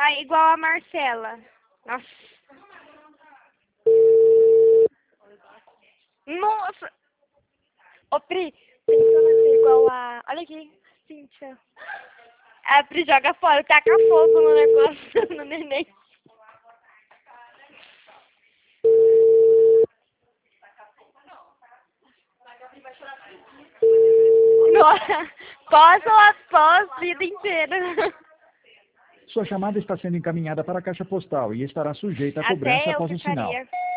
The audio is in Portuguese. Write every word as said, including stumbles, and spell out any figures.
ficar igual a Marcela. Nossa. Nossa. Ô, Pri, pensando em ser igual a... Olha aqui, Cíntia. A Pri joga fora, taca fogo no negócio, no neném. Nossa, pós ou após, vida inteira. Sua chamada está sendo encaminhada para a caixa postal e estará sujeita a cobrança Até eu após o sinal. ficaria.